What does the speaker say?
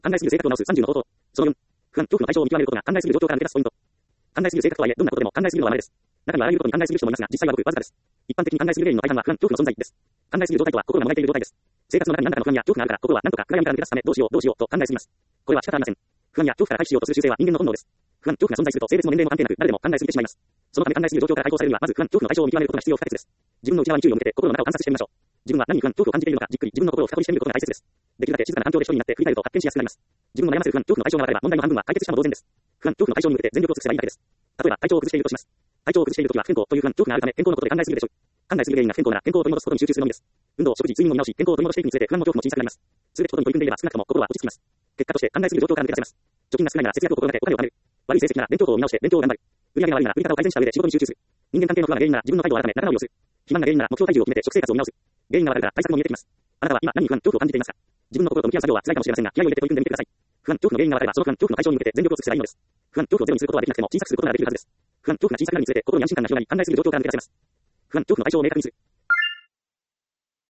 考えすぎる性格を直す30の方法。その4、不安、恐怖の対象を見極めることが考えすぎる状況から抜け出すポイント。考えすぎる性格とはいえ、どんなことでも考えすぎるのは稀です。中にはあらゆることに考えすぎる人もいますが、実際はごくわずかです。一般的に考えすぎる原因の大半は不安、恐怖の存在です。考えすぎる状態とは心がもがいている状態です。生活の中に何らかの不安や恐怖があるから、心は何とか暗闇から抜け出すため、どうしようと考えすぎます。これは仕方ありません。不安や恐怖から回避しようとする習性は人間の本能です。不安、恐怖が存在すると性別も年齢も関係なく誰でも考えすぎてしまいます。そのため考えすぎる状況から解放されるには、まず不安、恐怖の対象を見極めることが必要不可欠です。自分の内側に注意を向けて心の中を観察してみましょう。自分は何に不安、恐怖を感じているのか、じっくり自分の心を深掘りしてみることが大切です。できるだけ静かな環境で一人になって振り返ると発見しやすくなります。自分の悩ませる不安、恐怖の対象が分かれば問題の半分は解決したも同然です。不安、恐怖の対象に向けて全力を尽くせばいいだけです。例えば体調を崩しているとします。体調を崩しているときは不健康という不安、恐怖があるため健康のことで考えすぎるでしょう。考えすぎる原因が不健康なら健康を取り戻すことに集中するのみです。運動、食事、睡眠を見直し、健康を取り戻していくにつれて不安も恐怖も小さくなります。すべてことに取り組んでいれば少なくとも心は落ち着きます。結果として考えすぎる状況から抜け出せます。貯金が少ないなら節約を心がけお金を貯める。悪い成績なら勉強法を見直して勉強を頑張る。売上が悪いなら売り方を改善した上で仕事に集中する。人間関係の不安が原因なら自分の態度を改め仲直りをする。肥満が原因なら目標体重を決めて食生活を見直す。原因がわかるから対策も見えてきます。あなたは今何に不安、恐怖を感じていますか？自分の心と向き合う作業は辛いかもしれませんが、気合を入れて取り組んでみてください。不安、恐怖の原因がわかればその不安、恐怖の解消に向けて全力を尽くせばいいのです。不安、恐怖をゼロにすることはできなくても小さくすることならできるはずです。不安、恐怖が小さくなるにつれて心に安心感が広がり考えすぎる状況から抜け出せます。不安、恐怖の解消を明確にする。